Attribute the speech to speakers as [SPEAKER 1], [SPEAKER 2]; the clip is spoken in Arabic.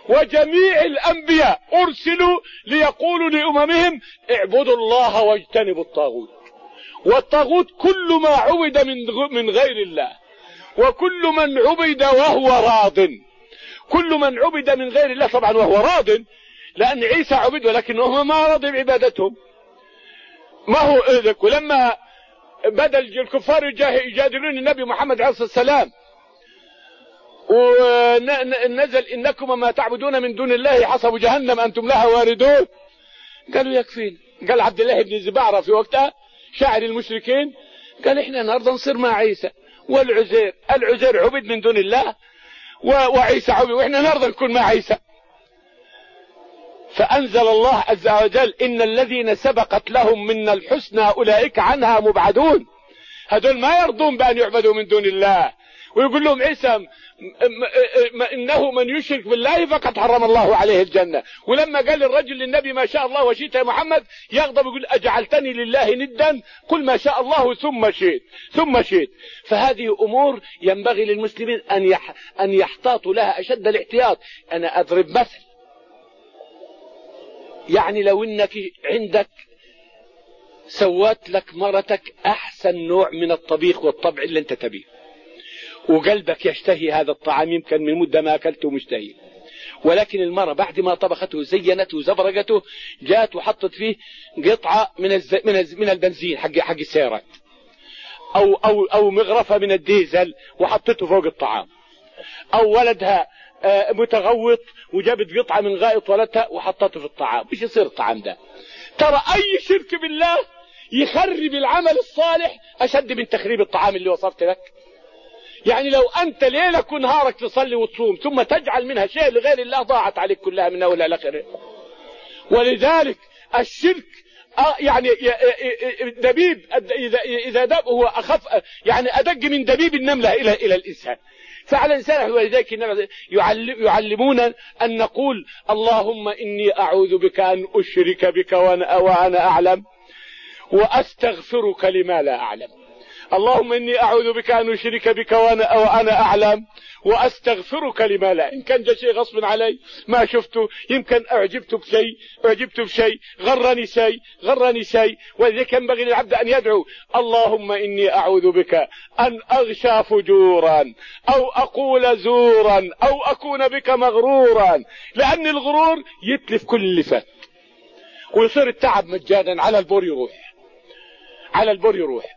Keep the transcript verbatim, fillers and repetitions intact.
[SPEAKER 1] وجميع الأنبياء أرسلوا ليقولوا لأممهم اعبدوا الله واجتنبوا الطاغوت. والطاغوت كل ما عبد من غير الله، وكل من عبد وهو راض، كل من عبد من غير الله طبعا وهو راض، لأن عيسى عبد ولكنه ما رضي بعبادتهم. ما هو إذك. ولما بدأ الكفار يجادلون النبي محمد عليه الصلاة والسلام ونزل إنكم ما تعبدون من دون الله حصب جهنم أنتم لها واردون، قالوا يكفين. قال عبد الله بن زبعرة في وقتها شاعر المشركين قال احنا النهارده نصير مع عيسى والعزير، العزير عبد من دون الله وعيسى عبد، واحنا النهارده نكون مع عيسى. فأنزل الله عز وجل إن الذين سبقت لهم من الحسنى أولئك عنها مبعدون. هذول ما يرضون بأن يعبدوا من دون الله. ويقول لهم عيسى إنه من يشرك بالله فقد حرم الله عليه الجنة. ولما قال الرجل للنبي ما شاء الله وشئت يا محمد يغضب يقول أجعلتني لله ندا قل ما شاء الله ثم شئت ثم شئت. فهذه أمور ينبغي للمسلمين أن أن يحتاطوا لها أشد الاحتياط. أنا أضرب مثل، يعني لو إنك عندك سوت لك مرتك أحسن نوع من الطبيخ والطبع اللي أنت تبيه، وقلبك يشتهي هذا الطعام، يمكن من مدة ما أكلته مشتهي، ولكن المرة بعد ما طبخته زينته وزبرقته جات وحطت فيه قطعة من الز... من, الز... من البنزين حق حق السيارات، أو أو أو مغرفة من الديزل وحطته فوق الطعام، أو ولدها متغوط وجابت قطعة من غائط ولدها وحطته في الطعام. ايش يصير الطعام ده؟ ترى أي شرك بالله يخرب العمل الصالح أشد من تخريب الطعام اللي وصفت لك. يعني لو أنت ليلك ونهارك تصلي وتصوم ثم تجعل منها شيء لغير الله ضاعت عليك كلها من أولها لآخرها. ولذلك الشرك يعني دبيب إذا إذا دب هو أخف، يعني أدق من دبيب النملة إلى إلى الإنسان. فعلى الإنسان ولذلك يعلمون أن نقول اللهم إني أعوذ بك أن أشرك بك وأنا, وأنا أعلم وأستغفرك لما لا أعلم. اللهم إني أعوذ بك أن أشرك بك وأنا, وأنا أعلم وأستغفرك لما لا. إن كان جاء شيء غصب علي ما شفته، يمكن أعجبت بشيء أعجبت بشيء غرني شيء غرني شيء ولذلك ينبغي للعبد أن يدعو اللهم إني أعوذ بك أن أغشى فجورا أو أقول زورا أو أكون بك مغرورا، لأن الغرور يتلف كل اللي فات ويصير التعب مجانا على البور يروح على البور يروح